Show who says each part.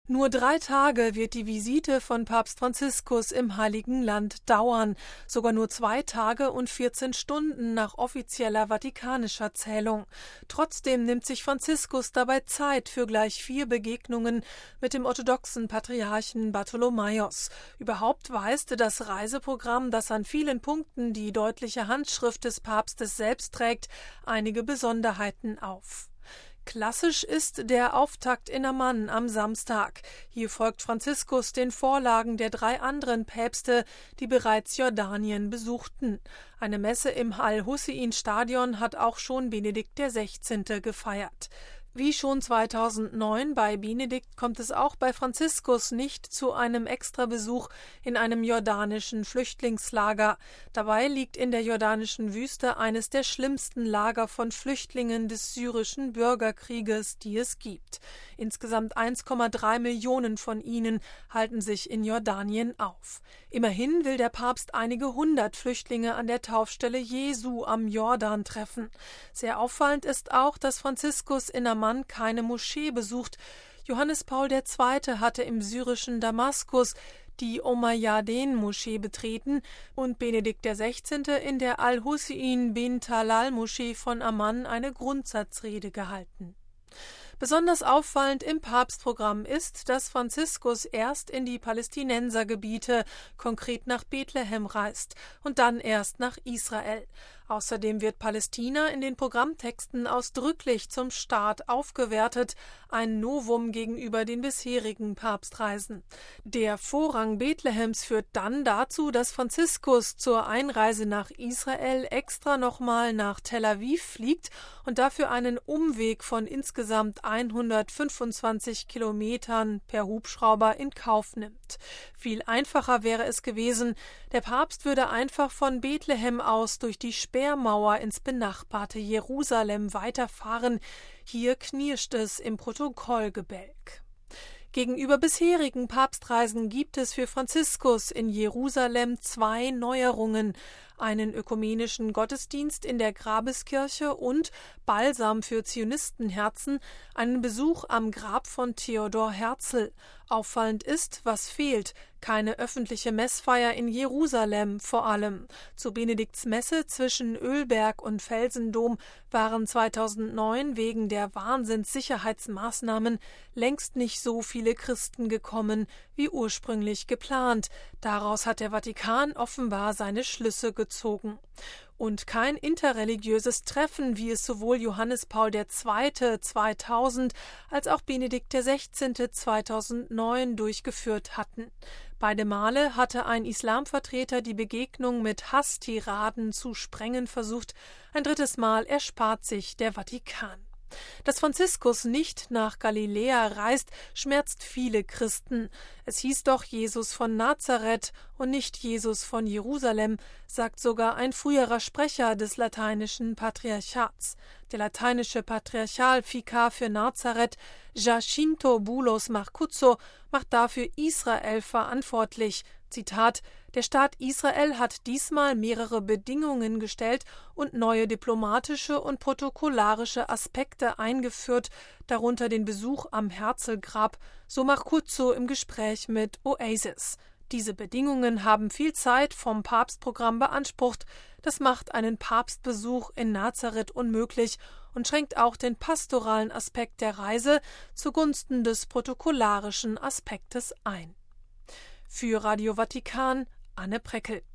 Speaker 1: Nur 3 Tage wird die Visite von Papst Franziskus im Heiligen Land dauern, sogar nur 2 Tage und 14 Stunden nach offizieller vatikanischer Zählung. Trotzdem nimmt sich Franziskus dabei Zeit für gleich 4 Begegnungen mit dem orthodoxen Patriarchen Bartholomäus. Überhaupt weist das Reiseprogramm, das an vielen Punkten die deutliche Handschrift des Papstes selbst trägt, einige Besonderheiten auf. Klassisch ist der Auftakt in Amman am Samstag. Hier folgt Franziskus den Vorlagen der 3 anderen Päpste, die bereits Jordanien besuchten. Eine Messe im Al-Hussein-Stadion hat auch schon Benedikt XVI. Gefeiert. Wie schon 2009 bei Benedikt kommt es auch bei Franziskus nicht zu einem Extrabesuch in einem jordanischen Flüchtlingslager. Dabei liegt in der jordanischen Wüste eines der schlimmsten Lager von Flüchtlingen des syrischen Bürgerkrieges, die es gibt. Insgesamt 1,3 Millionen von ihnen halten sich in Jordanien auf. Immerhin will der Papst einige 100 Flüchtlinge an der Taufstelle Jesu am Jordan treffen. Sehr auffallend ist auch, dass Franziskus in Amman keine Moschee besucht. Johannes Paul II. Hatte im syrischen Damaskus die Omayyaden-Moschee betreten und Benedikt XVI. In der Al-Hussein bin Talal-Moschee von Amman eine Grundsatzrede gehalten. Besonders auffallend im Papstprogramm ist, dass Franziskus erst in die Palästinensergebiete, konkret nach Bethlehem, reist und dann erst nach Israel. Außerdem wird Palästina in den Programmtexten ausdrücklich zum Staat aufgewertet, ein Novum gegenüber den bisherigen Papstreisen. Der Vorrang Bethlehems führt dann dazu, dass Franziskus zur Einreise nach Israel extra nochmal nach Tel Aviv fliegt und dafür einen Umweg von insgesamt 125 Kilometern per Hubschrauber in Kauf nimmt. Viel einfacher wäre es gewesen, der Papst würde einfach von Bethlehem aus durch die Sperrmauer ins benachbarte Jerusalem weiterfahren. Hier knirscht es im Protokollgebälk. Gegenüber bisherigen Papstreisen gibt es für Franziskus in Jerusalem 2 Neuerungen: einen ökumenischen Gottesdienst in der Grabeskirche und Balsam für Zionistenherzen, einen Besuch am Grab von Theodor Herzl. Auffallend ist, was fehlt: keine öffentliche Messfeier in Jerusalem vor allem. Zu Benedikts Messe zwischen Ölberg und Felsendom waren 2009 wegen der Wahnsinnssicherheitsmaßnahmen längst nicht so viele Christen gekommen wie ursprünglich geplant. Daraus hat der Vatikan offenbar seine Schlüsse gezogen. Und kein interreligiöses Treffen, wie es sowohl Johannes Paul II. 2000 als auch Benedikt XVI. 2009 durchgeführt hatten. Beide Male hatte ein Islamvertreter die Begegnung mit Hasstiraden zu sprengen versucht. Ein 3. Mal erspart sich der Vatikan. Dass Franziskus nicht nach Galiläa reist, schmerzt viele Christen. Es hieß doch Jesus von Nazareth und nicht Jesus von Jerusalem, sagt sogar ein früherer Sprecher des lateinischen Patriarchats. Der lateinische Patriarchalvikar für Nazareth, Jacinto Bulos Marcuzzo, macht dafür Israel verantwortlich. Zitat: Der Staat Israel hat diesmal mehrere Bedingungen gestellt und neue diplomatische und protokollarische Aspekte eingeführt, darunter den Besuch am Herzlgrab, so Marcuzzo im Gespräch mit Oasis. Diese Bedingungen haben viel Zeit vom Papstprogramm beansprucht. Das macht einen Papstbesuch in Nazareth unmöglich und schränkt auch den pastoralen Aspekt der Reise zugunsten des protokollarischen Aspektes ein. Für Radio Vatikan, Anne Preckel.